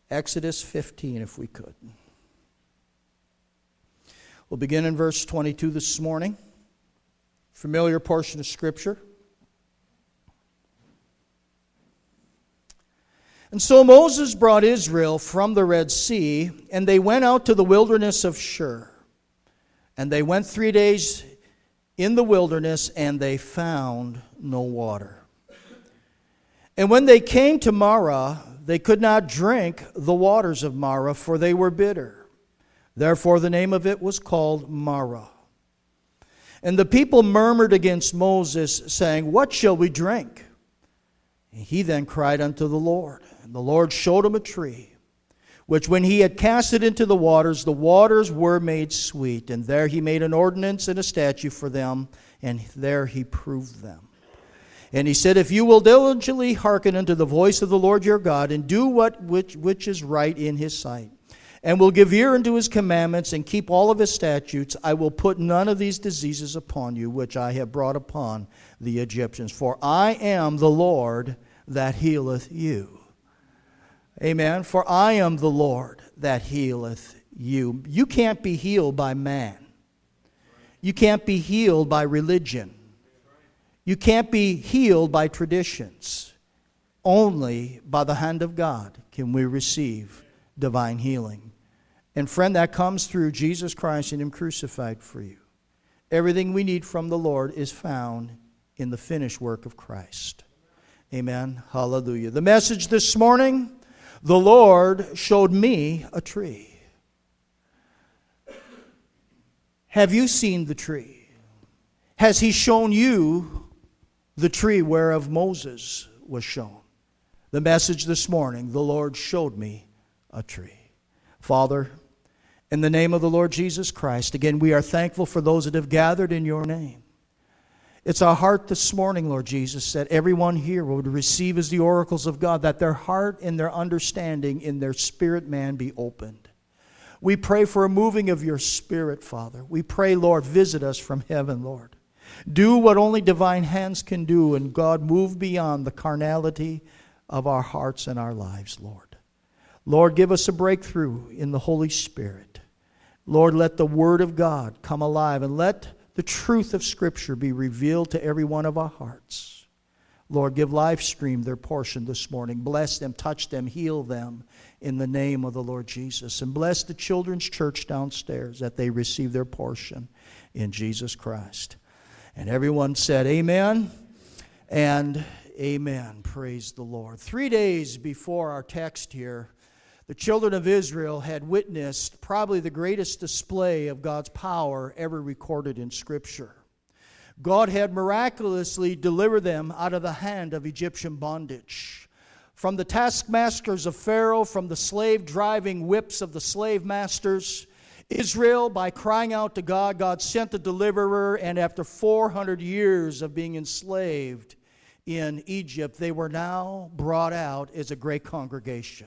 Exodus 15, if we could. We'll begin in verse 22 this morning. Familiar portion of Scripture. And so Moses brought Israel from the Red Sea, and they went out to the wilderness of Shur. And they went 3 days in the wilderness, and they found no water. And when they came to Marah, they could not drink the waters of Marah, for they were bitter. Therefore the name of it was called Marah. And the people murmured against Moses, saying, What shall we drink? And he then cried unto the Lord. And the Lord showed him a tree, which when he had cast it into the waters were made sweet. And there he made an ordinance and a statute for them, and there he proved them. And he said, If you will diligently hearken unto the voice of the Lord your God, and do which is right in his sight, and will give ear unto his commandments, and keep all of his statutes, I will put none of these diseases upon you, which I have brought upon the Egyptians. For I am the Lord that healeth you. Amen. For I am the Lord that healeth you. You can't be healed by man. You can't be healed by religion. You can't be healed by traditions. Only by the hand of God can we receive divine healing. And friend, that comes through Jesus Christ and him crucified for you. Everything we need from the Lord is found in the finished work of Christ. Amen. Hallelujah. The message this morning, the Lord showed me a tree. Have you seen the tree? Has he shown you the tree whereof Moses was shown? The message this morning, the Lord showed me a tree. Father, in the name of the Lord Jesus Christ, again, we are thankful for those that have gathered in your name. It's our heart this morning, Lord Jesus, that everyone here would receive as the oracles of God, that their heart and their understanding in their spirit man be opened. We pray for a moving of your Spirit, Father. We pray, Lord, visit us from heaven, Lord. Do what only divine hands can do, and God, move beyond the carnality of our hearts and our lives, Lord. Lord, give us a breakthrough in the Holy Spirit. Lord, let the Word of God come alive, and let the truth of Scripture be revealed to every one of our hearts. Lord, give Livestream their portion this morning. Bless them, touch them, heal them in the name of the Lord Jesus. And bless the children's church downstairs that they receive their portion in Jesus Christ. And everyone said amen and amen. Praise the Lord. 3 days before our text here, the children of Israel had witnessed probably the greatest display of God's power ever recorded in Scripture. God had miraculously delivered them out of the hand of Egyptian bondage. From the taskmasters of Pharaoh, from the slave-driving whips of the slave masters, Israel, by crying out to God, God sent a deliverer, and after 400 years of being enslaved in Egypt, they were now brought out as a great congregation.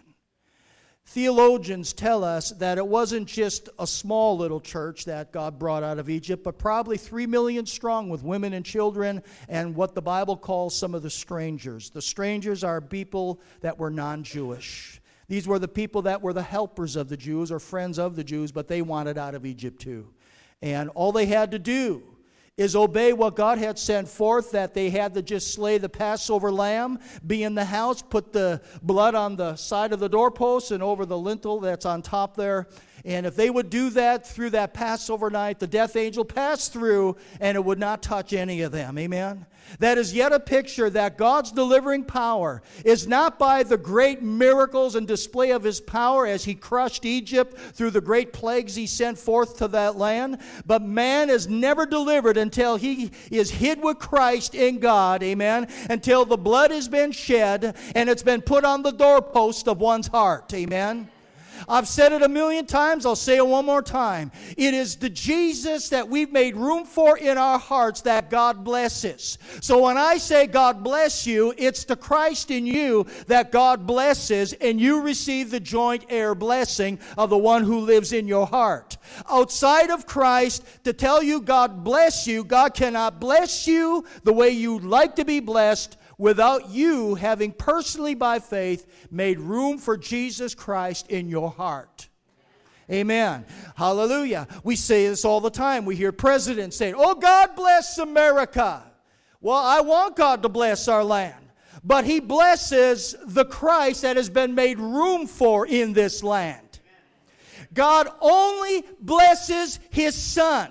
Theologians tell us that it wasn't just a small little church that God brought out of Egypt, but probably 3 million strong with women and children and what the Bible calls some of the strangers. The strangers are people that were non-Jewish. These were the people that were the helpers of the Jews or friends of the Jews, but they wanted out of Egypt too. And all they had to do is obey what God had sent forth, that they had to just slay the Passover lamb, be in the house, put the blood on the side of the doorpost and over the lintel that's on top there. And if they would do that through that Passover night, the death angel passed through and it would not touch any of them. Amen? That is yet a picture that God's delivering power is not by the great miracles and display of his power as he crushed Egypt through the great plagues he sent forth to that land, but man is never delivered until he is hid with Christ in God, amen, until the blood has been shed and it's been put on the doorpost of one's heart, amen. I've said it a million times. I'll say it one more time. It is the Jesus that we've made room for in our hearts that God blesses. So when I say God bless you, it's the Christ in you that God blesses, and you receive the joint heir blessing of the one who lives in your heart. Outside of Christ, to tell you God bless you, God cannot bless you the way you'd like to be blessed without you having personally by faith made room for Jesus Christ in your heart. Amen. Hallelujah. We say this all the time. We hear presidents say, "Oh, God bless America." Well, I want God to bless our land. But He blesses the Christ that has been made room for in this land. God only blesses His Son.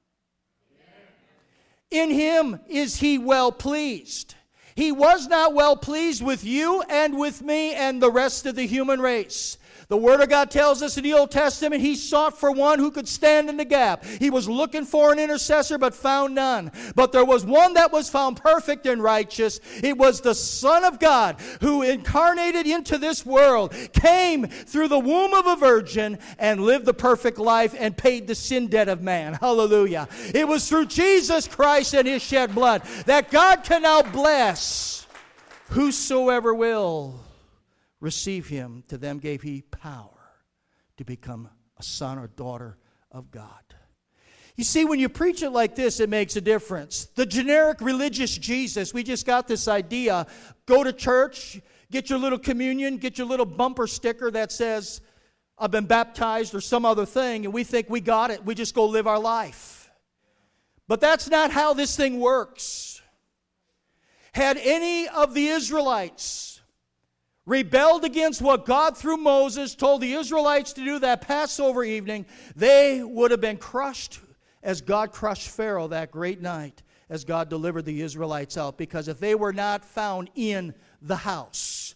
In Him is He well pleased. He was not well pleased with you and with me and the rest of the human race. The Word of God tells us in the Old Testament, He sought for one who could stand in the gap. He was looking for an intercessor but found none. But there was one that was found perfect and righteous. It was the Son of God who incarnated into this world, came through the womb of a virgin and lived the perfect life and paid the sin debt of man. Hallelujah. It was through Jesus Christ and His shed blood that God can now bless whosoever will receive Him. To them gave He power to become a son or daughter of God. You see, when you preach it like this, it makes a difference. The generic religious Jesus, we just got this idea. Go to church, get your little communion, get your little bumper sticker that says, "I've been baptized," or some other thing, and we think we got it. We just go live our life. But that's not how this thing works. Had any of the Israelites rebelled against what God through Moses told the Israelites to do that Passover evening, they would have been crushed as God crushed Pharaoh that great night as God delivered the Israelites out. Because if they were not found in the house,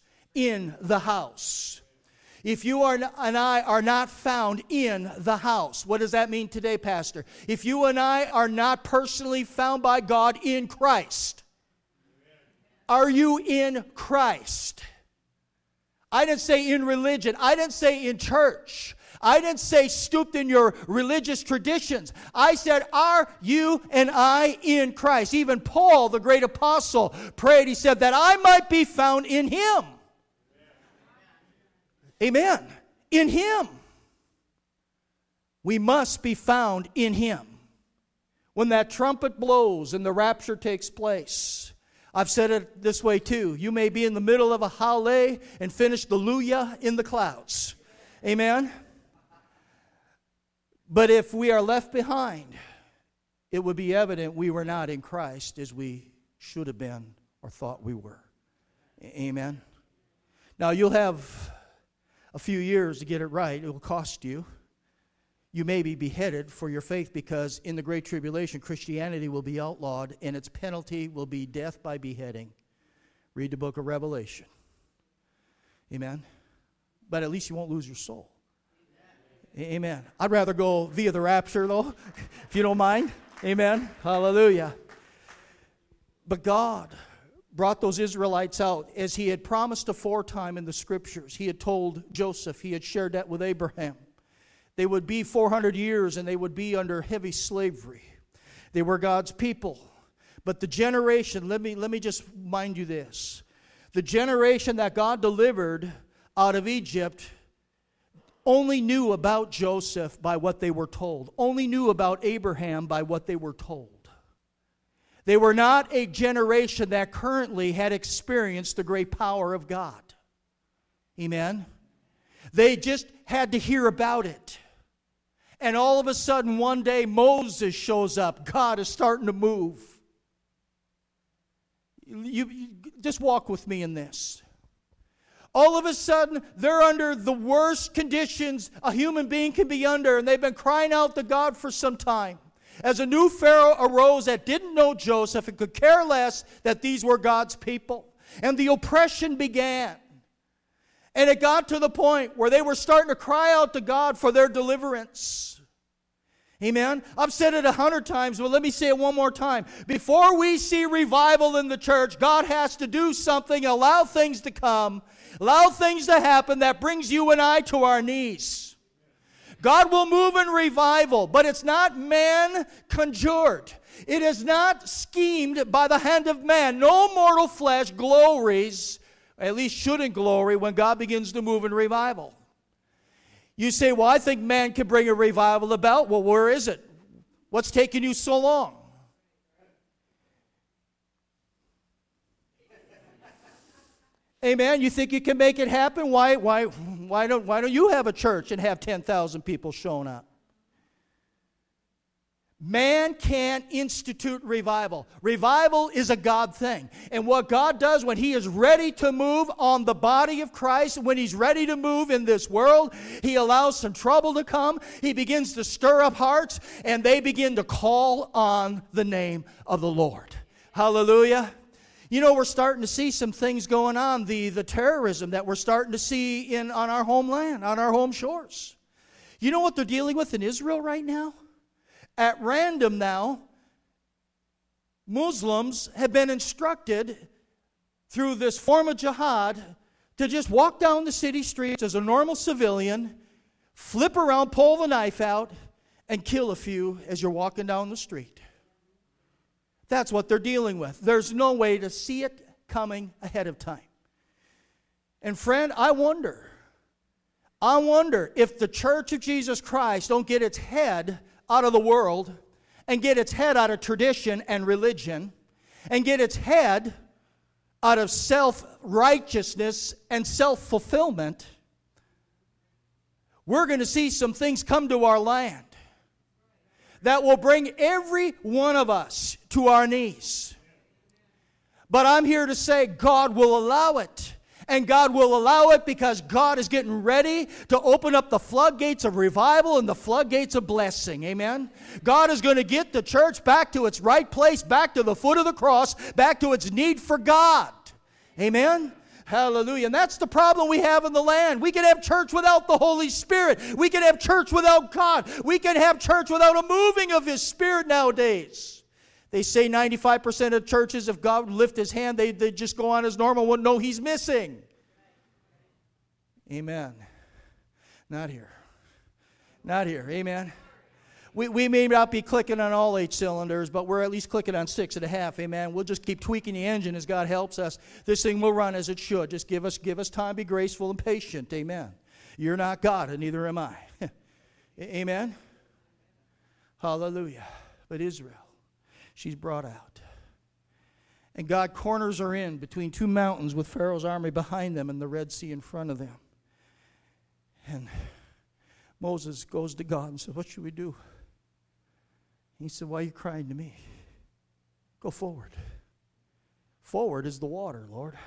if you and I are not found in the house, what does that mean today, Pastor? If you and I are not personally found by God in Christ, are you in Christ? I didn't say in religion. I didn't say in church. I didn't say stooped in your religious traditions. I said, are you and I in Christ? Even Paul, the great apostle, prayed. He said that I might be found in Him. Amen. In Him. We must be found in Him. When that trumpet blows and the rapture takes place, I've said it this way too. You may be in the middle of a hallel and finish the Luya in the clouds. Amen? But if we are left behind, it would be evident we were not in Christ as we should have been or thought we were. Amen? Now you'll have a few years to get it right. It will cost you. You may be beheaded for your faith, because in the Great Tribulation, Christianity will be outlawed, and its penalty will be death by beheading. Read the book of Revelation. Amen? But at least you won't lose your soul. Amen. I'd rather go via the rapture, though, if you don't mind. Amen? Hallelujah. But God brought those Israelites out as He had promised aforetime in the Scriptures. He had told Joseph, He had shared that with Abraham. They would be 400 years and they would be under heavy slavery. They were God's people. But the generation, let me just mind you this. The generation that God delivered out of Egypt only knew about Joseph by what they were told. Only knew about Abraham by what they were told. They were not a generation that currently had experienced the great power of God. Amen? They just had to hear about it. And all of a sudden, one day, Moses shows up. God is starting to move. You just walk with me in this. All of a sudden, they're under the worst conditions a human being can be under, and they've been crying out to God for some time. As a new Pharaoh arose that didn't know Joseph and could care less that these were God's people. And the oppression began. And it got to the point where they were starting to cry out to God for their deliverance. Amen? I've said it 100 times, but let me say it one more time. Before we see revival in the church, God has to do something, allow things to come, allow things to happen that brings you and I to our knees. God will move in revival, but it's not man conjured. It is not schemed by the hand of man. No mortal flesh glories, at least shouldn't glory, when God begins to move in revival. You say, well, I think man can bring a revival about. Well, where is it? What's taking you so long? Amen. You think you can make it happen? Why don't you have a church and have 10,000 people showing up? Man can't institute revival. Revival is a God thing. And what God does when He is ready to move on the body of Christ, when He's ready to move in this world, He allows some trouble to come. He begins to stir up hearts, and they begin to call on the name of the Lord. Hallelujah. You know, we're starting to see some things going on, the terrorism that we're starting to see on our homeland, on our home shores. You know what they're dealing with in Israel right now? At random now, Muslims have been instructed through this form of jihad to just walk down the city streets as a normal civilian, flip around, pull the knife out, and kill a few as you're walking down the street. That's what they're dealing with. There's no way to see it coming ahead of time. And friend, I wonder if the Church of Jesus Christ don't get its head out of the world and get its head out of tradition and religion and get its head out of self-righteousness and self-fulfillment, we're going to see some things come to our land that will bring every one of us to our knees. But I'm here to say God will allow it. And God will allow it because God is getting ready to open up the floodgates of revival and the floodgates of blessing. Amen? God is going to get the church back to its right place, back to the foot of the cross, back to its need for God. Amen? Hallelujah. And that's the problem we have in the land. We can have church without the Holy Spirit. We can have church without God. We can have church without a moving of His Spirit nowadays. They say 95% of churches, if God would lift His hand, they just go on as normal, wouldn't know He's missing. Amen. Not here. Not here. Amen. We may not be clicking on all 8 cylinders, but we're at least clicking on 6.5. Amen. We'll just keep tweaking the engine as God helps us. This thing will run as it should. Just give us time, be graceful and patient. Amen. You're not God, and neither am I. Amen. Hallelujah. But Israel, she's brought out. And God corners her in between 2 mountains with Pharaoh's army behind them and the Red Sea in front of them. And Moses goes to God and says, what should we do? He said, why are you crying to me? Go forward. Forward is the water, Lord.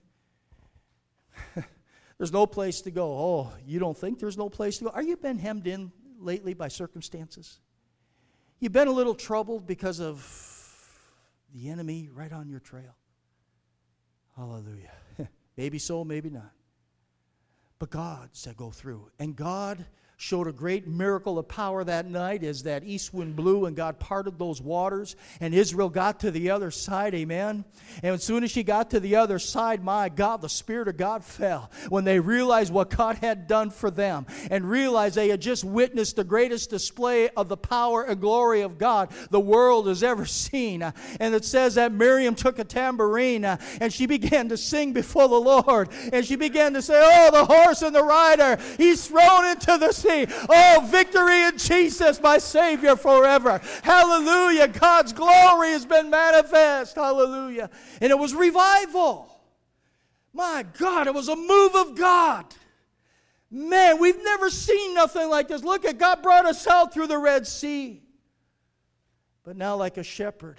There's no place to go. Oh, you don't think there's no place to go? Are you been hemmed in lately by circumstances? You've been a little troubled because of the enemy right on your trail? Hallelujah. Maybe so, maybe not. But God said go through. And God showed a great miracle of power that night as that east wind blew and God parted those waters and Israel got to the other side, amen? And as soon as she got to the other side, my God, the Spirit of God fell when they realized what God had done for them and realized they had just witnessed the greatest display of the power and glory of God the world has ever seen. And it says that Miriam took a tambourine and she began to sing before the Lord and she began to say, oh, the horse and the rider, he's thrown into the sea. Oh, victory in Jesus, my Savior forever. Hallelujah. God's glory has been manifest. Hallelujah. And it was revival. My God, it was a move of God. Man, we've never seen nothing like this. Look at God brought us out through the Red Sea. But now like a shepherd,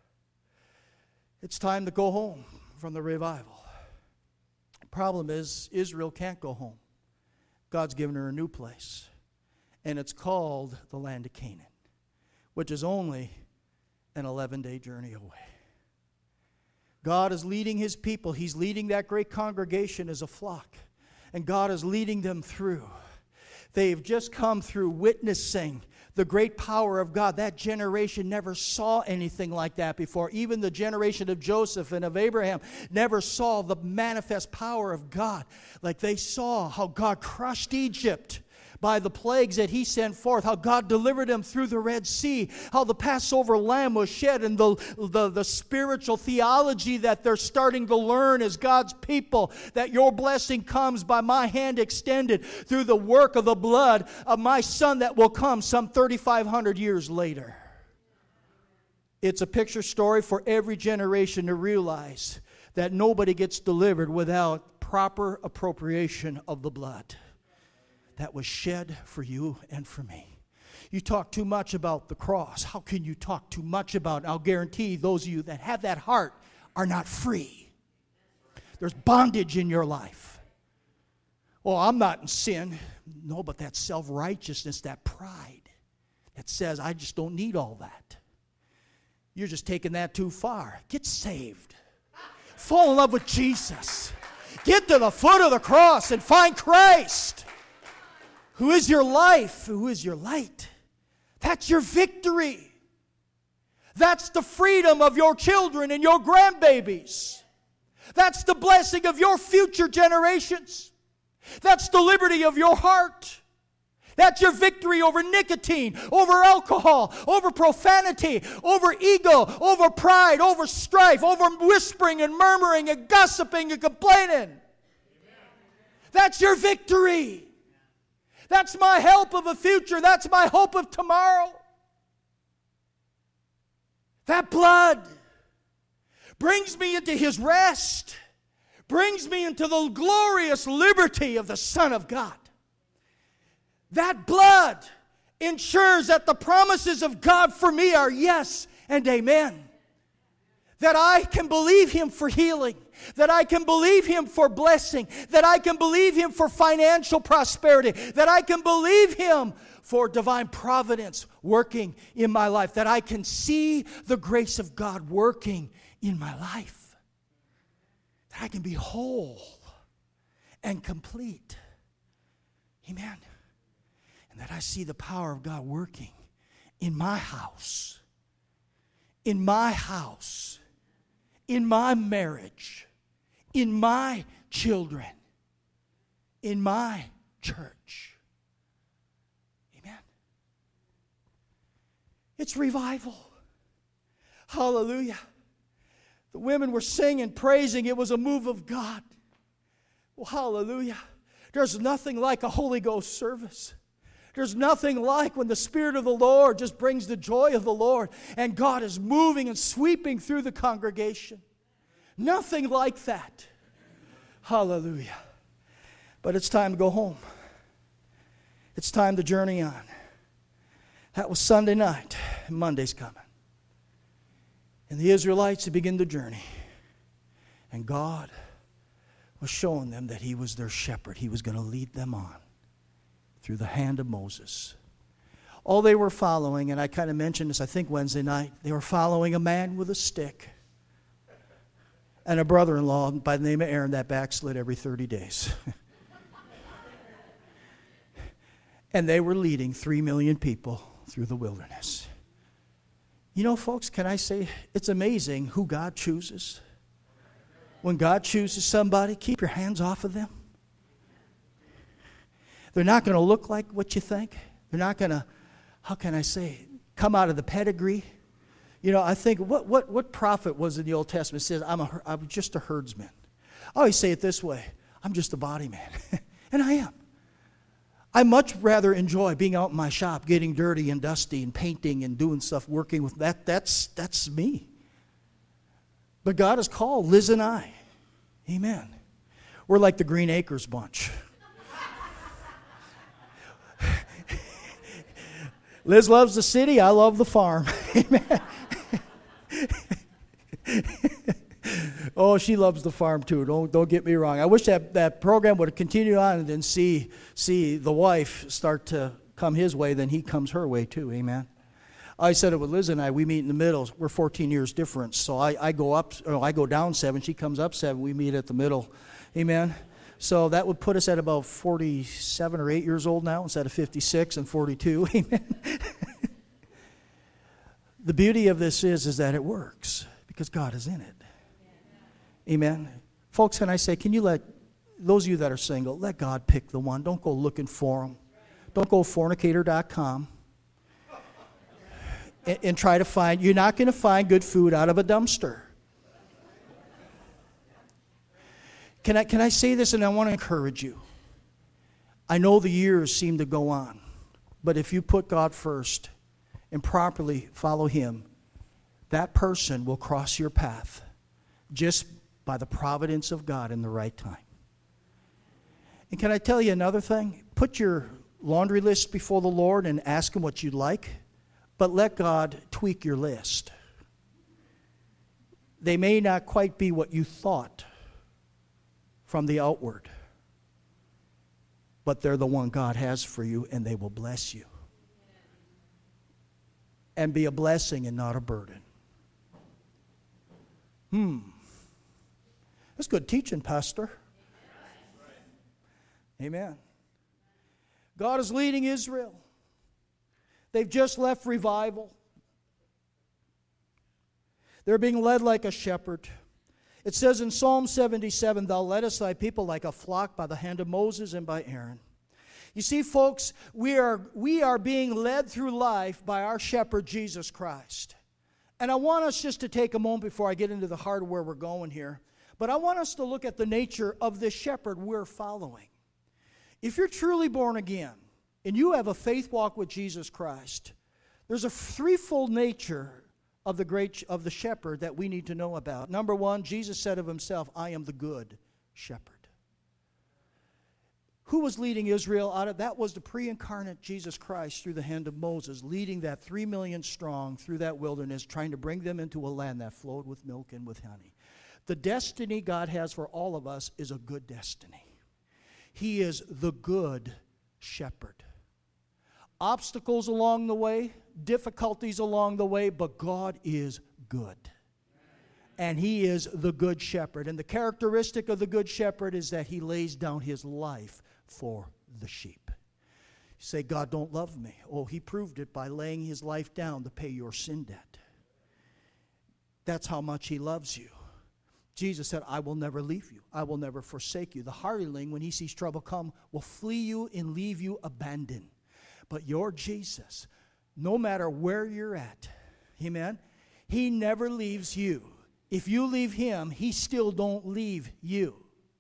it's time to go home from the revival. The problem is Israel can't go home. God's given her a new place, and it's called the land of Canaan, which is only an 11-day journey away. God is leading His people. He's leading that great congregation as a flock, and God is leading them through. They've just come through witnessing the great power of God. That generation never saw anything like that before. Even the generation of Joseph and of Abraham never saw the manifest power of God. Like they saw how God crushed Egypt by the plagues that He sent forth, how God delivered them through the Red Sea, how the Passover lamb was shed, and the spiritual theology that they're starting to learn as God's people, that your blessing comes by my hand extended through the work of the blood of my Son that will come some 3,500 years later. It's a picture story for every generation to realize that nobody gets delivered without proper appropriation of the blood that was shed for you and for me. You talk too much about the cross. How can you talk too much about it? I'll guarantee those of you that have that heart are not free. There's bondage in your life. Oh, I'm not in sin. No, but that self-righteousness, that pride that says, I just don't need all that. You're just taking that too far. Get saved. Fall in love with Jesus. Get to the foot of the cross and find Christ, who is your life, who is your light. That's your victory. That's the freedom of your children and your grandbabies. That's the blessing of your future generations. That's the liberty of your heart. That's your victory over nicotine, over alcohol, over profanity, over ego, over pride, over strife, over whispering and murmuring and gossiping and complaining. That's your victory. That's my help of a future. That's my hope of tomorrow. That blood brings me into His rest, brings me into the glorious liberty of the Son of God. That blood ensures that the promises of God for me are yes and amen. That I can believe Him for healing. That I can believe Him for blessing. That I can believe Him for financial prosperity. That I can believe Him for divine providence working in my life. That I can see the grace of God working in my life. That I can be whole and complete. Amen. And that I see the power of God working in my house. In my house. In my marriage. In my children. In my church. Amen. It's revival. Hallelujah. The women were singing, praising. It was a move of God. Well, hallelujah. There's nothing like a Holy Ghost service. There's nothing like when the Spirit of the Lord just brings the joy of the Lord and God is moving and sweeping through the congregation. Nothing like that. Hallelujah. But it's time to go home. It's time to journey on. That was Sunday night, and Monday's coming. And the Israelites had begun the journey. And God was showing them that He was their shepherd. He was going to lead them on through the hand of Moses. All they were following, and I kind of mentioned this, I think Wednesday night, they were following a man with a stick and a brother-in-law by the name of Aaron that backslid every 30 days. And they were leading 3 million people through the wilderness. You know, folks, can I say, it's amazing who God chooses. When God chooses somebody, keep your hands off of them. They're not going to look like what you think. They're not going to, how can I say, come out of the pedigree. You know, I think, what prophet was in the Old Testament says, I'm just a herdsman. I always say it this way, I'm just a body man. And I am. I much rather enjoy being out in my shop, getting dirty and dusty and painting and doing stuff, working with that. That's me. But God has called Liz and I. Amen. We're like the Green Acres bunch. Liz loves the city, I love the farm. Amen. Oh, she loves the farm too. Don't get me wrong. I wish that program would have continued on and then see the wife start to come his way, then he comes her way too. Amen. I said it with Liz and I. We meet in the middle. We're 14 years difference. So I go down 7. She comes up 7. We meet at the middle. Amen. So that would put us at about 47 or 8 years old now instead of 56 and 42. Amen. The beauty of this is that it works because God is in it. Amen. Folks, can I say, can you let those of you that are single, let God pick the one. Don't go looking for them. Don't go fornicator.com and try to find, you're not going to find good food out of a dumpster. Can I say this, and I want to encourage you. I know the years seem to go on, but if you put God first and properly follow Him, that person will cross your path just by the providence of God in the right time. And can I tell you another thing? Put your laundry list before the Lord and ask Him what you'd like, but let God tweak your list. They may not quite be what you thought from the outward, but they're the one God has for you, and they will bless you. And be a blessing and not a burden. That's good teaching, Pastor. Amen. God is leading Israel. They've just left revival. They're being led like a shepherd. It says in Psalm 77, Thou leddest thy people like a flock by the hand of Moses and by Aaron. You see, folks, we are being led through life by our shepherd, Jesus Christ. And I want us just to take a moment before I get into the heart of where we're going here. But I want us to look at the nature of this shepherd we're following. If you're truly born again and you have a faith walk with Jesus Christ, there's a threefold nature of the shepherd that we need to know about. Number one, Jesus said of himself, I am the good shepherd. Who was leading Israel out of that? Was the pre-incarnate Jesus Christ through the hand of Moses, leading that 3 million strong through that wilderness, trying to bring them into a land that flowed with milk and with honey. The destiny God has for all of us is a good destiny. He is the good shepherd. Obstacles along the way, difficulties along the way, but God is good. And He is the good shepherd. And the characteristic of the good shepherd is that He lays down His life for the sheep. You say, God don't love me. Oh, He proved it by laying His life down to pay your sin debt. That's how much He loves you. Jesus said, I will never leave you. I will never forsake you. The hireling, when he sees trouble come, will flee you and leave you abandoned. But your Jesus, no matter where you're at, amen, He never leaves you. If you leave Him, He still don't leave you.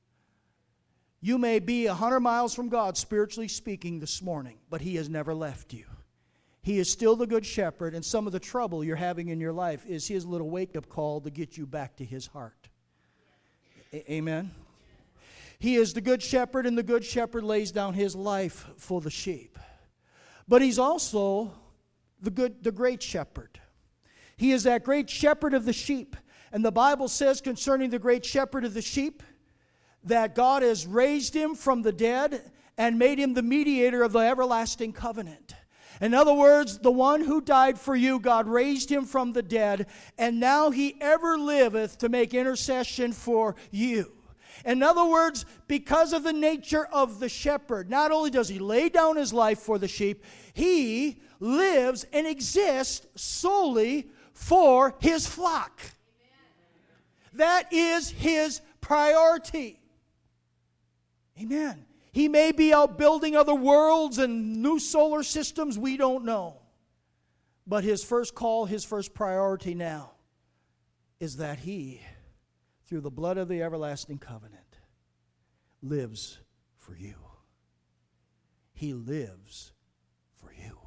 You may be 100 miles from God, spiritually speaking, this morning, but He has never left you. He is still the good shepherd, and some of the trouble you're having in your life is His little wake-up call to get you back to His heart. Amen? He is the good shepherd, and the good shepherd lays down His life for the sheep. But He's also the great shepherd. He is that great shepherd of the sheep. And the Bible says concerning the great shepherd of the sheep that God has raised Him from the dead and made Him the mediator of the everlasting covenant. In other words, the one who died for you, God raised Him from the dead, and now He ever liveth to make intercession for you. In other words, because of the nature of the shepherd, not only does He lay down His life for the sheep, He lives and exists solely for His flock. That is His priority. Amen. He may be out building other worlds and new solar systems, we don't know. But His first call, His first priority now is that He, through the blood of the everlasting covenant, lives for you. He lives for you.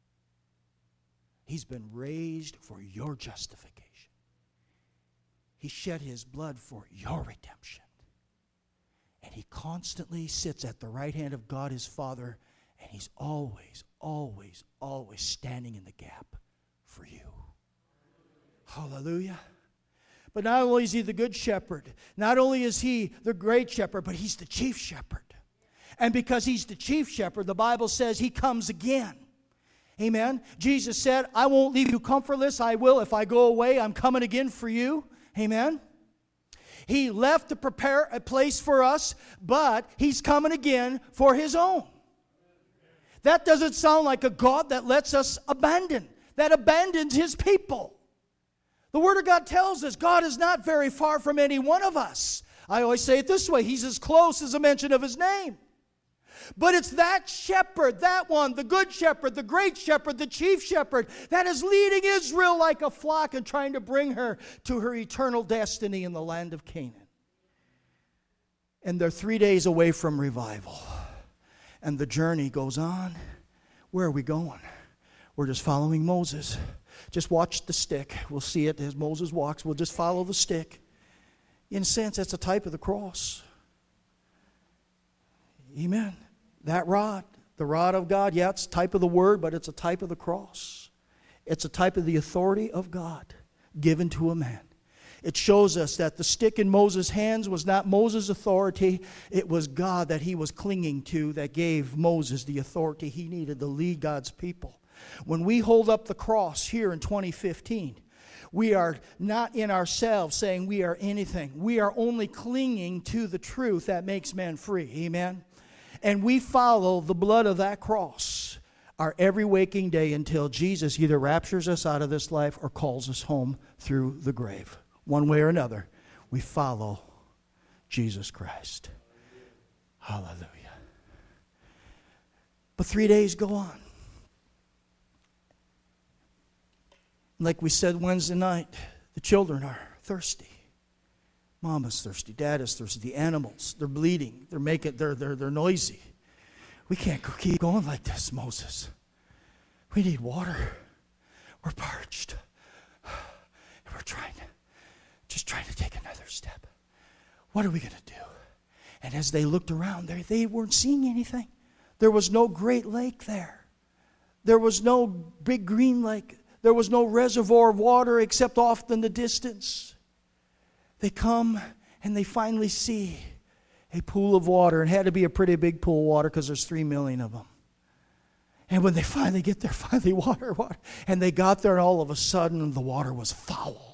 He's been raised for your justification. He shed His blood for your redemption. And He constantly sits at the right hand of God His Father, and He's always, always, always standing in the gap for you. Hallelujah. But not only is He the good shepherd, not only is He the great shepherd, but He's the chief shepherd. And because He's the chief shepherd, the Bible says He comes again. Amen. Jesus said, I won't leave you comfortless. I will. If I go away, I'm coming again for you. Amen. He left to prepare a place for us, but He's coming again for His own. That doesn't sound like a God that lets us abandon, that abandons His people. The Word of God tells us God is not very far from any one of us. I always say it this way, He's as close as a mention of His name. But it's that shepherd, that one, the good shepherd, the great shepherd, the chief shepherd, that is leading Israel like a flock and trying to bring her to her eternal destiny in the land of Canaan. And they're 3 days away from revival. And the journey goes on. Where are we going? We're just following Moses. Just watch the stick. We'll see it as Moses walks. We'll just follow the stick. In a sense, that's a type of the cross. Amen. That rod, the rod of God, yeah, it's a type of the Word, but it's a type of the cross. It's a type of the authority of God given to a man. It shows us that the stick in Moses' hands was not Moses' authority. It was God that he was clinging to that gave Moses the authority he needed to lead God's people. When we hold up the cross here in 2015, we are not in ourselves saying we are anything. We are only clinging to the truth that makes men free. Amen? And we follow the blood of that cross our every waking day until Jesus either raptures us out of this life or calls us home through the grave. One way or another, we follow Jesus Christ. Hallelujah. But 3 days go on. Like we said Wednesday night, the children are thirsty. Mom is thirsty. Dad is thirsty. The animals, they're bleeding. They're noisy. We can't keep going like this, Moses. We need water. We're parched. And we're trying to take another step. What are we going to do? And as they looked around, they weren't seeing anything. There was no great lake there. There was no big green lake. There was no reservoir of water except off in the distance. They come and they finally see a pool of water. It had to be a pretty big pool of water because there's 3 million of them. And when they finally get there, water. And they got there and all of a sudden the water was foul.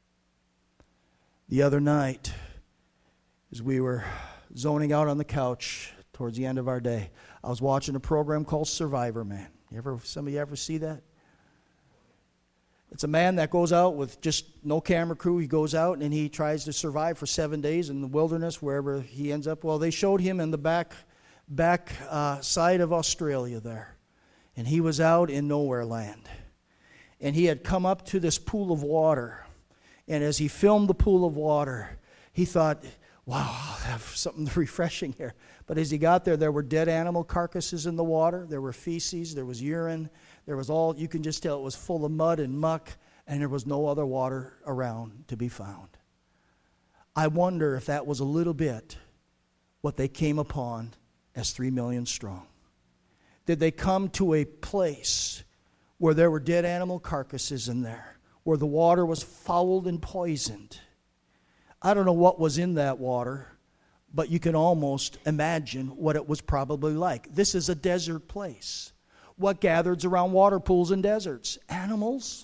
The other night, as we were zoning out on the couch towards the end of our day, I was watching a program called Survivor Man. Some of you ever see that? It's a man that goes out with just no camera crew. He goes out and he tries to survive for 7 days in the wilderness, wherever he ends up. Well, they showed him in the back side of Australia there. And he was out in nowhere land. And he had come up to this pool of water. And as he filmed the pool of water, he thought, wow, I'll have something refreshing here. But as he got there, there were dead animal carcasses in the water. There were feces. There was urine. There was all, you can just tell it was full of mud and muck. And there was no other water around to be found. I wonder if that was a little bit what they came upon as 3 million strong. Did they come to a place where there were dead animal carcasses in there, where the water was fouled and poisoned? I don't know what was in that water, but you can almost imagine what it was probably like. This is a desert place. What gathers around water pools and deserts? Animals.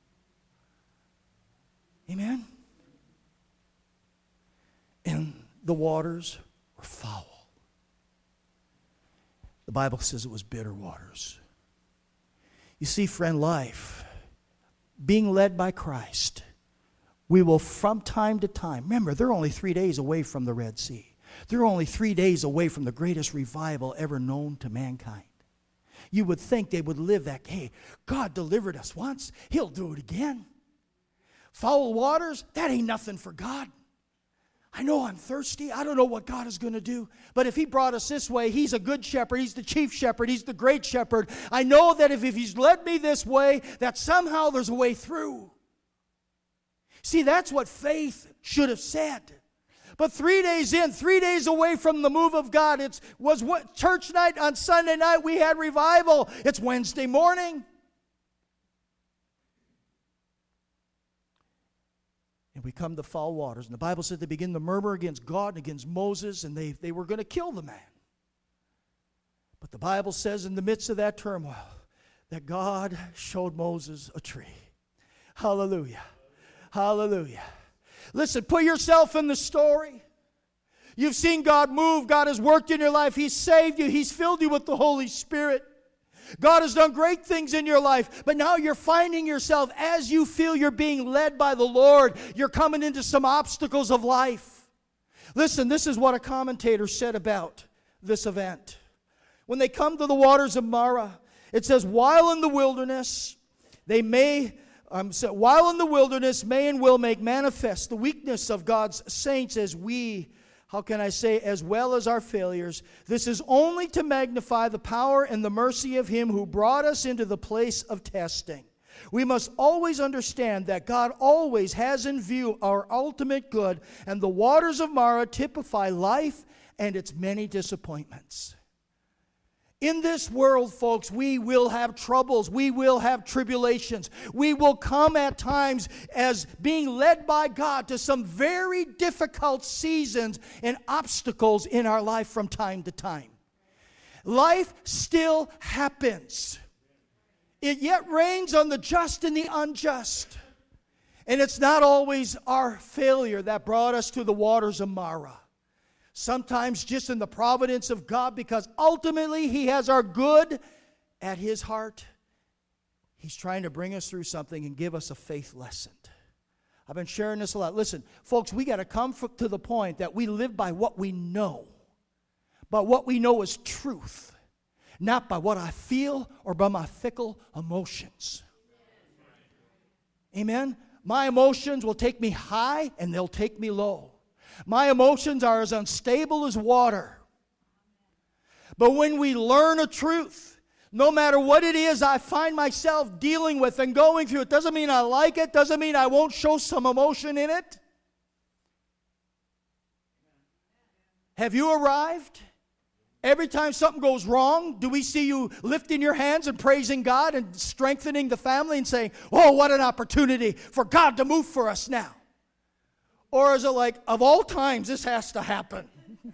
Amen? And the waters were foul. The Bible says it was bitter waters. You see, friend, life, being led by Christ, we will from time to time, remember, they're only 3 days away from the Red Sea. They're only 3 days away from the greatest revival ever known to mankind. You would think they would live that, hey, God delivered us once, He'll do it again. Foul waters, that ain't nothing for God. I know I'm thirsty. I don't know what God is going to do. But if He brought us this way, He's a good shepherd. He's the chief shepherd. He's the great shepherd. I know that if He's led me this way, that somehow there's a way through. See, that's what faith should have said. But 3 days in, 3 days away from the move of God, was what church night on Sunday night, we had revival. It's Wednesday morning. And we come to foul waters. And the Bible said they begin to murmur against God and against Moses, and they were going to kill the man. But the Bible says in the midst of that turmoil that God showed Moses a tree. Hallelujah. Hallelujah. Listen, put yourself in the story. You've seen God move. God has worked in your life. He's saved you. He's filled you with the Holy Spirit. God has done great things in your life, but now you're finding yourself, as you feel you're being led by the Lord, you're coming into some obstacles of life. Listen, this is what a commentator said about this event. When they come to the waters of Marah, it says, while in the wilderness, may and will make manifest the weakness of God's saints as well as our failures. This is only to magnify the power and the mercy of Him who brought us into the place of testing. We must always understand that God always has in view our ultimate good, and the waters of Mara typify life and its many disappointments. In this world, folks, we will have troubles. We will have tribulations. We will come at times as being led by God to some very difficult seasons and obstacles in our life from time to time. Life still happens. It yet rains on the just and the unjust. And it's not always our failure that brought us to the waters of Mara. Sometimes just in the providence of God, because ultimately He has our good at His heart. He's trying to bring us through something and give us a faith lesson. I've been sharing this a lot. Listen, folks, we got to come to the point that we live by what we know. But what we know is truth. Not by what I feel or by my fickle emotions. Amen? My emotions will take me high and they'll take me low. My emotions are as unstable as water. But when we learn a truth, no matter what it is I find myself dealing with and going through, it doesn't mean I like it, doesn't mean I won't show some emotion in it. Have you arrived? Every time something goes wrong, do we see you lifting your hands and praising God and strengthening the family and saying, oh, what an opportunity for God to move for us now? Or is it like, of all times, this has to happen?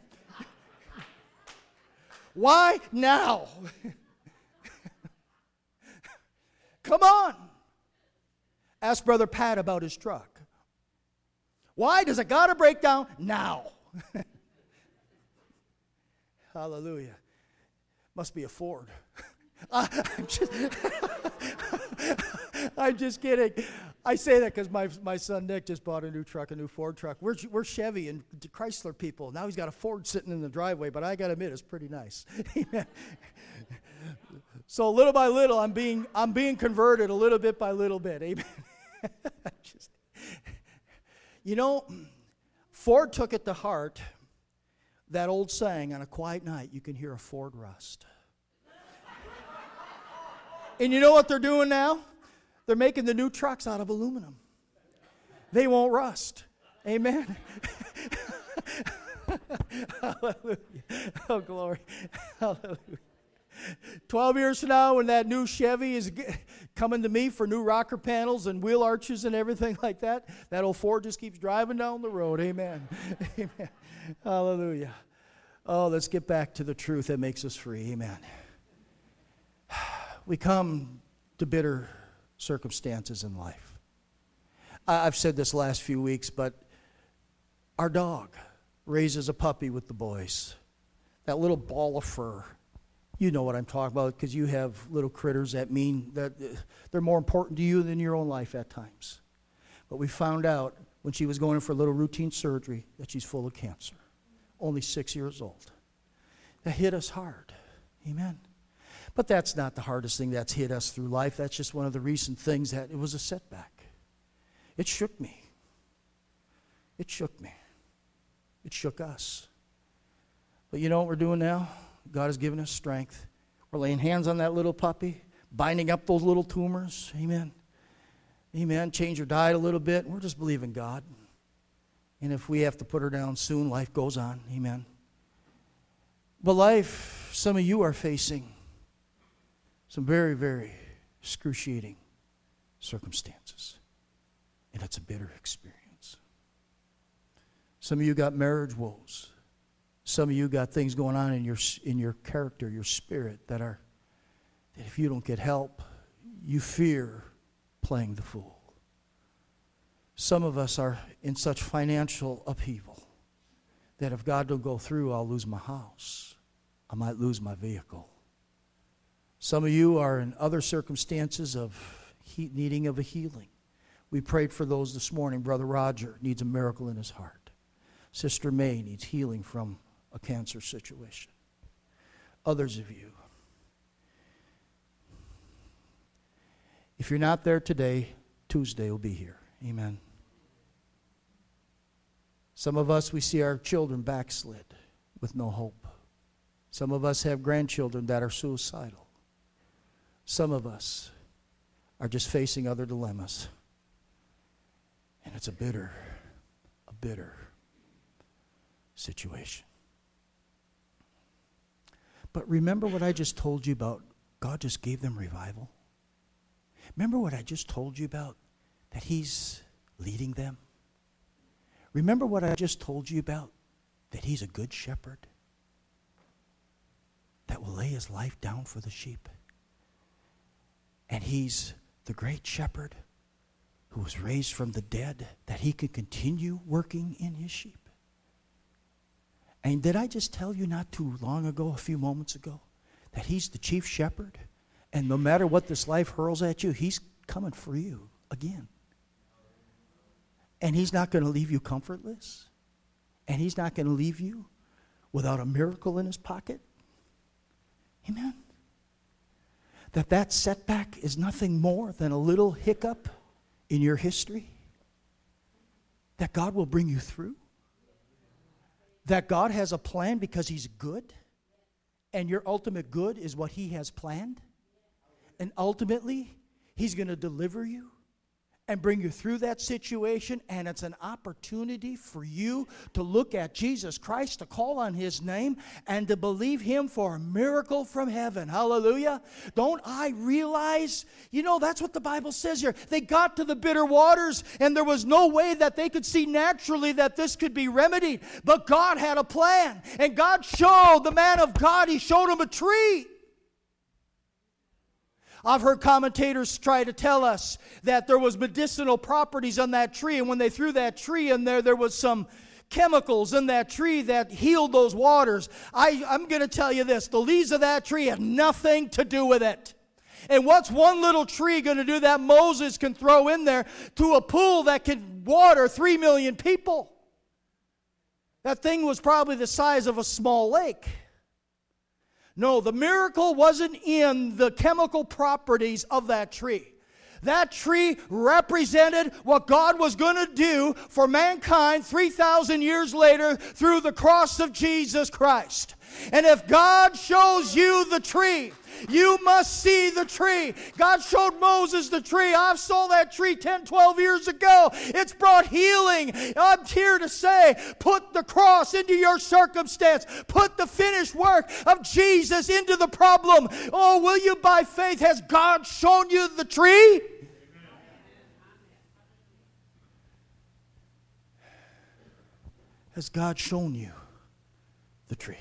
Why now? Come on. Ask Brother Pat about his truck. Why does it got to break down now? Hallelujah. Must be a Ford. I'm just kidding. I say that because my son Nick just bought a new truck, a new Ford truck. We're Chevy and Chrysler people. Now he's got a Ford sitting in the driveway, but I got to admit, it's pretty nice. Amen. So little by little, I'm being converted a little bit by little bit. Amen. Ford took it to heart. That old saying, on a quiet night, you can hear a Ford rust. And you know what they're doing now? They're making the new trucks out of aluminum. They won't rust. Amen. Hallelujah. Oh, glory. Hallelujah. 12 years from now, when that new Chevy is coming to me for new rocker panels and wheel arches and everything like that, that old Ford just keeps driving down the road. Amen. Amen. Hallelujah. Oh, let's get back to the truth that makes us free. Amen. We come to bitter circumstances in life. I've said this last few weeks, but our dog raises a puppy with the boys. That little ball of fur. You know what I'm talking about because you have little critters that mean that they're more important to you than your own life at times. But we found out when she was going in for a little routine surgery that she's full of cancer. Only 6 years old. That hit us hard. Amen. But that's not the hardest thing that's hit us through life. That's just one of the recent things that it was a setback. It shook me. It shook me. It shook us. But you know what we're doing now? God has given us strength. We're laying hands on that little puppy, binding up those little tumors. Amen. Amen. Change her diet a little bit. We're just believing God. And if we have to put her down soon, life goes on. Amen. But life, some of you are facing some very, very excruciating circumstances. And it's a bitter experience. Some of you got marriage woes. Some of you got things going on in your character, your spirit, that if you don't get help, you fear playing the fool. Some of us are in such financial upheaval that if God don't go through, I'll lose my house. I might lose my vehicle. Some of you are in other circumstances of needing of a healing. We prayed for those this morning. Brother Roger needs a miracle in his heart. Sister May needs healing from a cancer situation. Others of you, if you're not there today, Tuesday will be here. Amen. Some of us, we see our children backslid with no hope. Some of us have grandchildren that are suicidal. Some of us are just facing other dilemmas. And it's a bitter situation. But remember what I just told you about God just gave them revival? Remember what I just told you about that He's leading them? Remember what I just told you about that He's a good shepherd that will lay His life down for the sheep? And He's the great shepherd who was raised from the dead that He could continue working in His sheep. And did I just tell you not too long ago, a few moments ago, that He's the chief shepherd? And no matter what this life hurls at you, He's coming for you again. And He's not going to leave you comfortless. And He's not going to leave you without a miracle in His pocket. Amen. That setback is nothing more than a little hiccup in your history. That God will bring you through. That God has a plan because He's good. And your ultimate good is what He has planned. And ultimately, He's going to deliver you and bring you through that situation. And it's an opportunity for you to look at Jesus Christ, to call on His name, and to believe Him for a miracle from heaven. Hallelujah. Don't I realize, that's what the Bible says here. They got to the bitter waters, and there was no way that they could see naturally that this could be remedied. But God had a plan. And God showed the man of God, He showed him a tree. I've heard commentators try to tell us that there was medicinal properties on that tree, and when they threw that tree in there was some chemicals in that tree that healed those waters. I'm going to tell you this, the leaves of that tree had nothing to do with it. And what's one little tree going to do that Moses can throw in there to a pool that can water 3 million people? That thing was probably the size of a small lake. No, the miracle wasn't in the chemical properties of that tree. That tree represented what God was going to do for mankind 3,000 years later through the cross of Jesus Christ. And if God shows you the tree, you must see the tree. God showed Moses the tree. I saw that tree 10, 12 years ago. It's brought healing. I'm here to say, put the cross into your circumstance. Put the finished work of Jesus into the problem. Oh, will you by faith? Has God shown you the tree? Has God shown you the tree?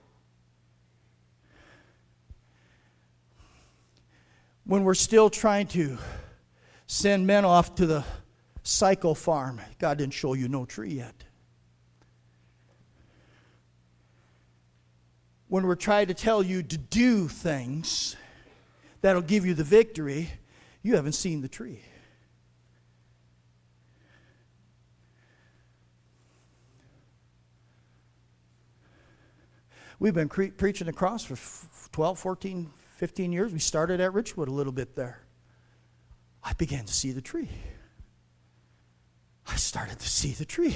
When we're still trying to send men off to the cycle farm, God didn't show you no tree yet. When we're trying to tell you to do things that'll give you the victory, you haven't seen the tree. We've been preaching the cross for 12, 14, 15 years. We started at Richwood a little bit there. I began to see the tree. I started to see the tree.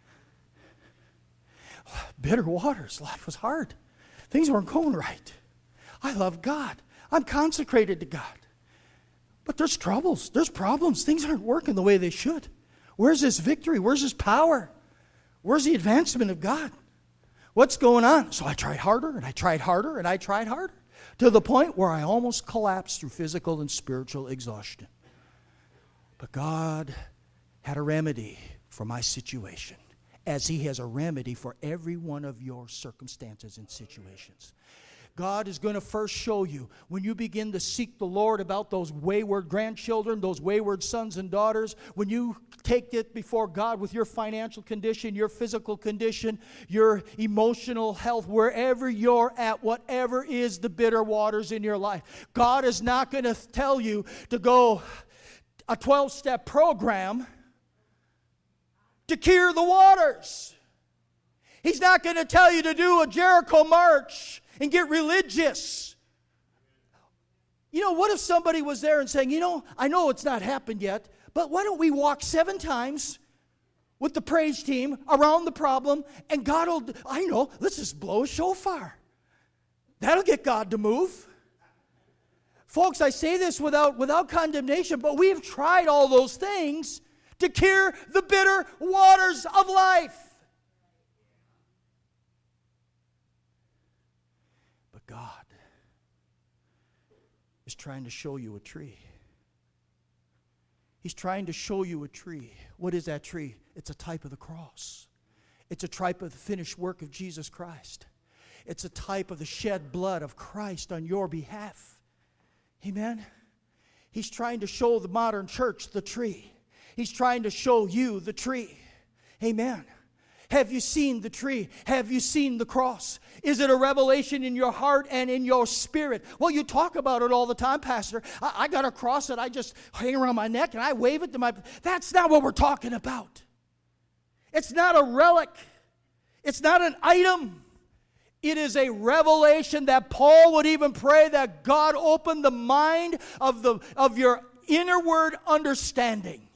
Bitter waters. Life was hard. Things weren't going right. I love God. I'm consecrated to God. But there's troubles. There's problems. Things aren't working the way they should. Where's this victory? Where's this power? Where's the advancement of God? What's going on? So I tried harder, and I tried harder, and I tried harder, to the point where I almost collapsed through physical and spiritual exhaustion. But God had a remedy for my situation, as He has a remedy for every one of your circumstances and situations. God is going to first show you, when you begin to seek the Lord about those wayward grandchildren, those wayward sons and daughters, when you take it before God with your financial condition, your physical condition, your emotional health, wherever you're at, whatever is the bitter waters in your life, God is not going to tell you to go a 12-step program to cure the waters. He's not going to tell you to do a Jericho march and get religious. What if somebody was there and saying, I know it's not happened yet, but why don't we walk 7 times with the praise team around the problem, and God will, let's just blow a shofar. That'll get God to move. Folks, I say this without condemnation, but we've tried all those things to cure the bitter waters of life. But God is trying to show you a tree. He's trying to show you a tree. What is that tree? It's a type of the cross. It's a type of the finished work of Jesus Christ. It's a type of the shed blood of Christ on your behalf. Amen? He's trying to show the modern church the tree. He's trying to show you the tree. Amen. Have you seen the tree? Have you seen the cross? Is it a revelation in your heart and in your spirit? Well, you talk about it all the time, Pastor. I got a cross that I just hang around my neck and I wave it to my... That's not what we're talking about. It's not a relic. It's not an item. It is a revelation that Paul would even pray that God open the mind of your inward understanding.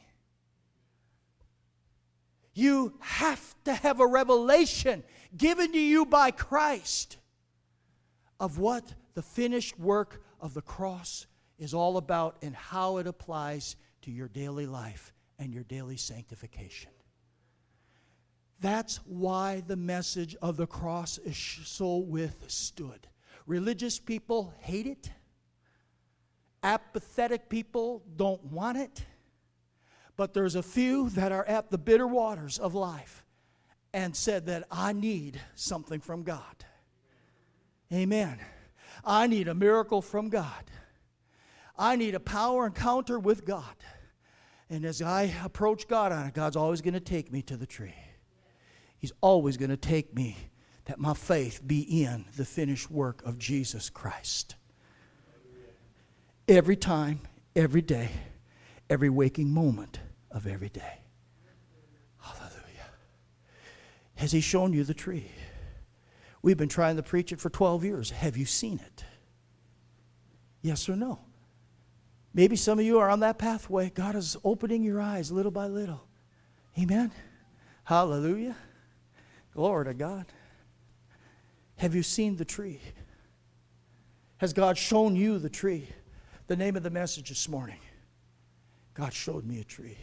You have to have a revelation given to you by Christ of what the finished work of the cross is all about and how it applies to your daily life and your daily sanctification. That's why the message of the cross is so withstood. Religious people hate it. Apathetic people don't want it. But there's a few that are at the bitter waters of life and said that I need something from God. Amen. I need a miracle from God. I need a power encounter with God. And as I approach God on it, God's always going to take me to the tree. He's always going to take me that my faith be in the finished work of Jesus Christ. Every time, every day, every waking moment of every day. Hallelujah. Has He shown you the tree? We've been trying to preach it for 12 years. Have you seen it? Yes or no? Maybe some of you are on that pathway. God is opening your eyes little by little. Amen. Hallelujah. Glory to God. Have you seen the tree? Has God shown you the tree? The name of the message this morning. God showed me a tree.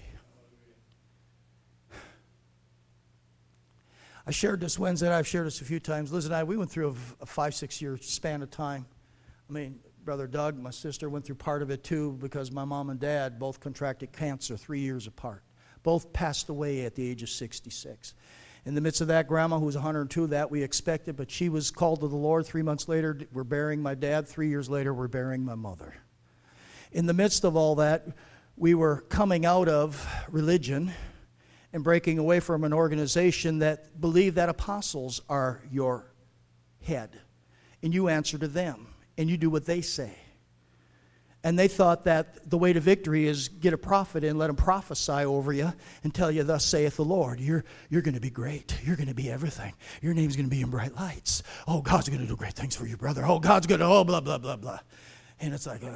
I shared this Wednesday night. I've shared this a few times. Liz and I, we went through a 5-6 year span of time. I mean, Brother Doug, my sister, went through part of it too because my mom and dad both contracted cancer 3 years apart. Both passed away at the age of 66. In the midst of that, Grandma, who was 102, that we expected, but she was called to the Lord. 3 months later, we're burying my dad. 3 years later, we're burying my mother. In the midst of all that, we were coming out of religion and breaking away from an organization that believed that apostles are your head. And you answer to them, and you do what they say. And they thought that the way to victory is get a prophet and let him prophesy over you and tell you, thus saith the Lord, you're going to be great. You're going to be everything. Your name's going to be in bright lights. Oh, God's going to do great things for you, brother. Oh, God's going to, oh, blah, blah, blah, blah. And it's like,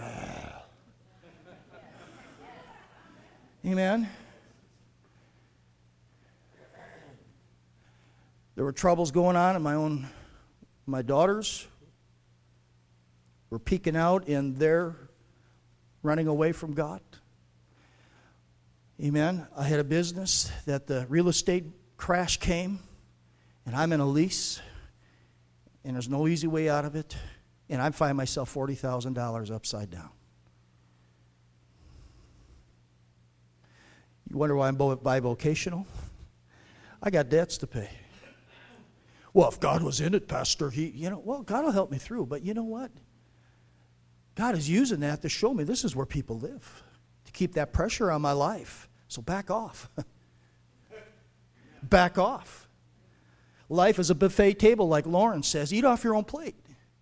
Amen. There were troubles going on in my daughters were peeking out in their running away from God. Amen. I had a business that the real estate crash came, and I'm in a lease, and there's no easy way out of it, and I find myself $40,000 upside down. You wonder why I'm bivocational? I got debts to pay. Well, if God was in it, Pastor, well, God will help me through. But you know what? God is using that to show me this is where people live, to keep that pressure on my life. So back off. Back off. Life is a buffet table, like Lauren says. Eat off your own plate.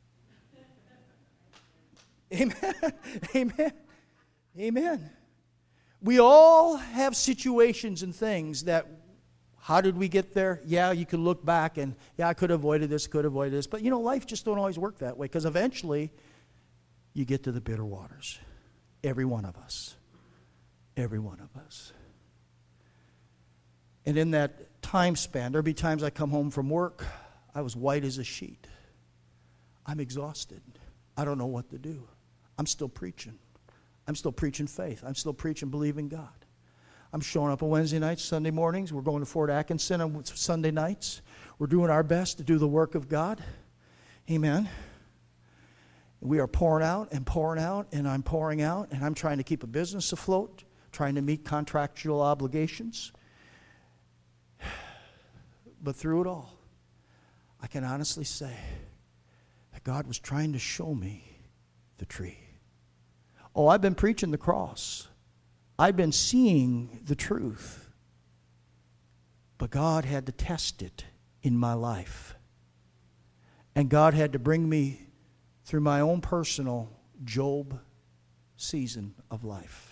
Amen. Amen. Amen. We all have situations and things that, how did we get there? Yeah, you can look back and, yeah, I could have avoided this, But, life just don't always work that way because eventually you get to the bitter waters. Every one of us. Every one of us. And in that time span, there'll be times I come home from work, I was white as a sheet. I'm exhausted. I don't know what to do. I'm still preaching. I'm still preaching faith. I'm still preaching believing God. I'm showing up on Wednesday nights, Sunday mornings. We're going to Fort Atkinson on Sunday nights. We're doing our best to do the work of God. Amen. We are pouring out, and I'm pouring out, and I'm trying to keep a business afloat, trying to meet contractual obligations. But through it all, I can honestly say that God was trying to show me the tree. Oh, I've been preaching the cross. I've been seeing the truth. But God had to test it in my life. And God had to bring me through my own personal Job season of life.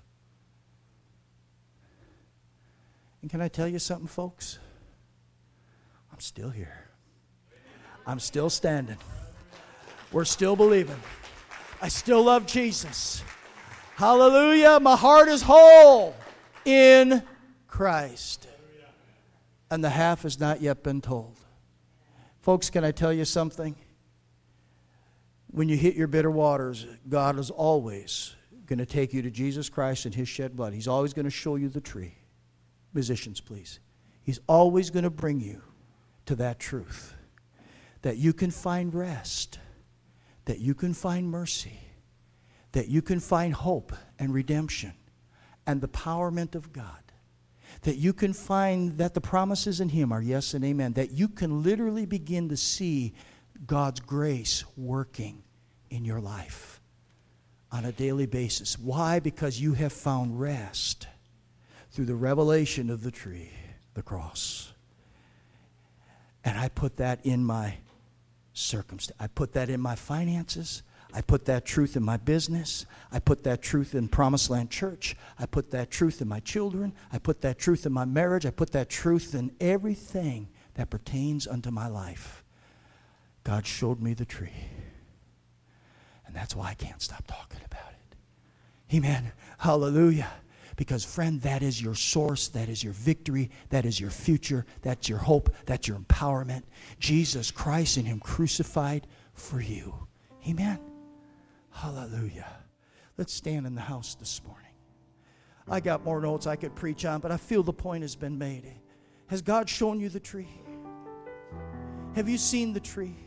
And can I tell you something, folks? I'm still here. I'm still standing. We're still believing. I still love Jesus. Hallelujah. My heart is whole in Christ. And the half has not yet been told. Folks, can I tell you something? When you hit your bitter waters, God is always going to take you to Jesus Christ and His shed blood. He's always going to show you the tree. Musicians, please. He's always going to bring you to that truth. That you can find rest. That you can find mercy. That you can find hope and redemption and the empowerment of God. That you can find that the promises in Him are yes and amen. That you can literally begin to see God's grace working in your life on a daily basis. Why? Because you have found rest through the revelation of the tree, the cross. And I put that in my circumstance. I put that in my finances. I put that truth in my business. I put that truth in Promised Land Church. I put that truth in my children. I put that truth in my marriage. I put that truth in everything that pertains unto my life. God showed me the tree. And that's why I can't stop talking about it. Amen. Hallelujah. Because, friend, that is your source. That is your victory. That is your future. That's your hope. That's your empowerment. Jesus Christ and Him crucified for you. Amen. Hallelujah. Let's stand in the house this morning. I got more notes I could preach on, but I feel the point has been made. Has God shown you the tree? Have you seen the tree?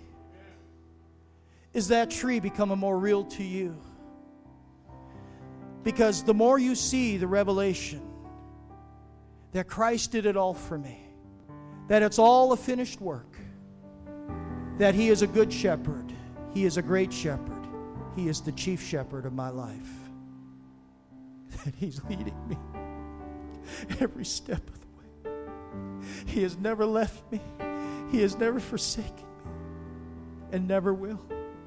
Is that tree becoming more real to you? Because the more you see the revelation that Christ did it all for me, that it's all a finished work, that He is a good shepherd, He is a great shepherd, He is the chief shepherd of my life, that He's leading me every step of the way. He has never left me. He has never forsaken me and never will.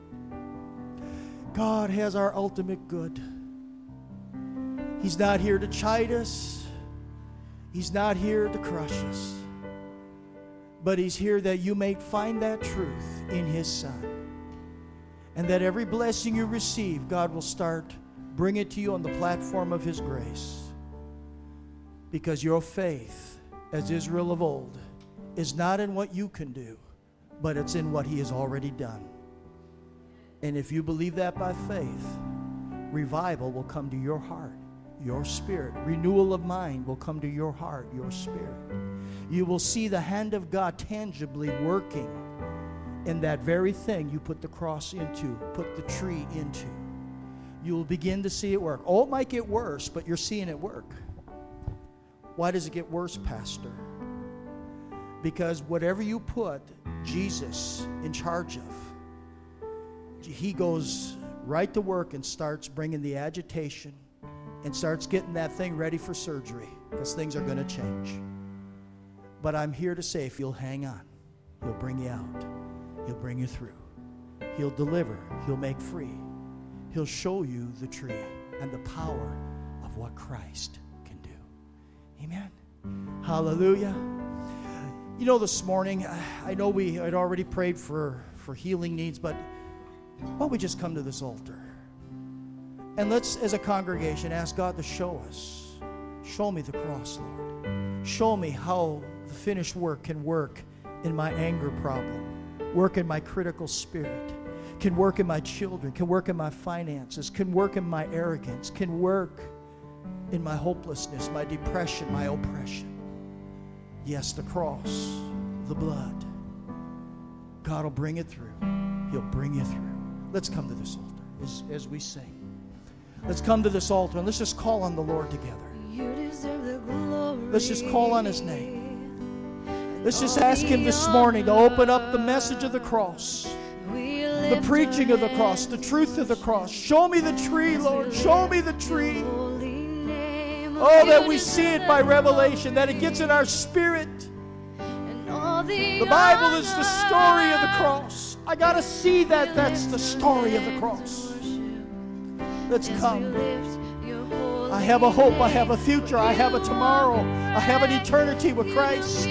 God has our ultimate good. He's not here to chide us. He's not here to crush us. But He's here that you may find that truth in His Son. And that every blessing you receive, God will start bring it to you on the platform of His grace. Because your faith, as Israel of old, is not in what you can do, but it's in what He has already done. And if you believe that by faith, revival will come to your heart, your spirit. Renewal of mind will come to your heart, your spirit. You will see the hand of God tangibly working in that very thing you put the cross into, put the tree into. You will begin to see it work. Oh, it might get worse, but you're seeing it work. Why does it get worse, Pastor? Because whatever you put Jesus in charge of, He goes right to work and starts bringing the agitation and starts getting that thing ready for surgery, because things are going to change. But I'm here to say, if you'll hang on, He'll bring you out. He'll bring you through. He'll deliver. He'll make free. He'll show you the tree and the power of what Christ can do. Amen. Hallelujah. You know, this morning, I know we had already prayed for healing needs, but why don't we just come to this altar? And let's, as a congregation, ask God to show us. Show me the cross, Lord. Show me how the finished work can work in my anger problem, work in my critical spirit, can work in my children, can work in my finances, can work in my arrogance, can work in my hopelessness, my depression, my oppression. Yes, the cross, the blood. God will bring it through. He'll bring you through. Let's come to this altar as we sing. Let's come to this altar and let's just call on the Lord together. You deserve the glory. Let's just call on His name. Let's just ask Him this morning to open up the message of the cross, the preaching of the cross, the truth of the cross. Show me the tree, Lord. Show me the tree. Oh, that we see it by revelation, that it gets in our spirit. The Bible is the story of the cross. I got to see that that's the story of the cross. Let's come. I have a hope. I have a future. I have a tomorrow. I have an eternity with Christ.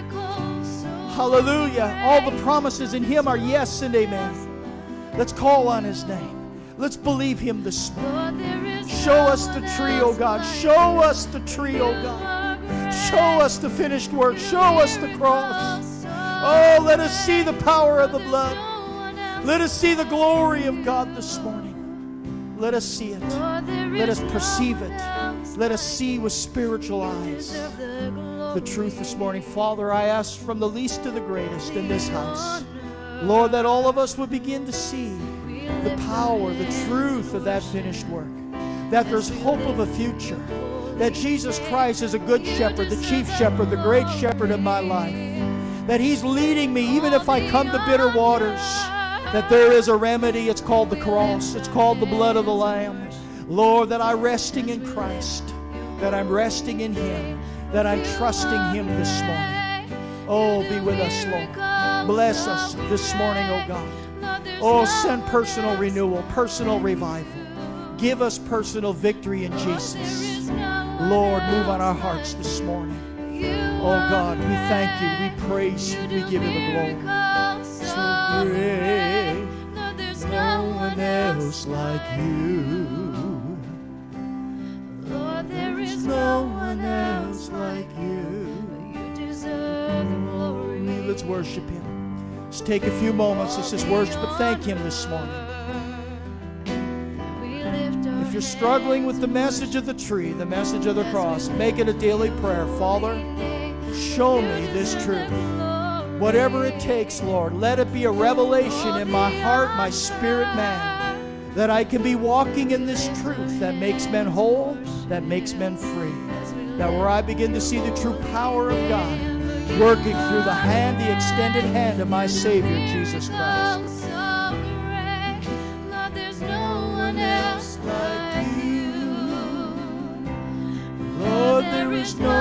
Hallelujah. All the promises in Him are yes and amen. Let's call on His name. Let's believe Him this morning. Show us the tree, oh God. Show us the tree, oh God. Show us the finished work. Show us the cross. Oh, let us see the power of the blood. Let us see the glory of God this morning. Let us see it. Let us perceive it. Let us see with spiritual eyes the truth this morning. Father, I ask from the least to the greatest in this house, Lord, that all of us would begin to see the power, the truth of that finished work, that there's hope of a future, that Jesus Christ is a good shepherd, the chief shepherd, the great shepherd of my life, that He's leading me even if I come to bitter waters, that there is a remedy. It's called the cross. It's called the blood of the Lamb. Lord, that I'm resting in Christ, that I'm resting in Him, that I'm trusting Him this morning. Oh, be with us, Lord. Bless us this morning, oh God. Oh, send personal renewal, personal revival. Give us personal victory in Jesus. Lord, move on our hearts this morning. Oh God, we thank You, we praise You, we give You the glory. So great, no one else like You. Lord, there is No one else like You. You deserve the glory. Let's worship Him. Just take a few moments. Let's just worship and thank Him this morning. If you're struggling with the message of the tree, the message of the cross, make it a daily prayer. Father, show me this truth. Whatever it takes, Lord, let it be a revelation in my heart, my spirit, man, that I can be walking in this truth that makes men whole, that makes men free. That where I begin to see the true power of God working through the hand, the extended hand of my Savior, Jesus Christ. Lord, there is no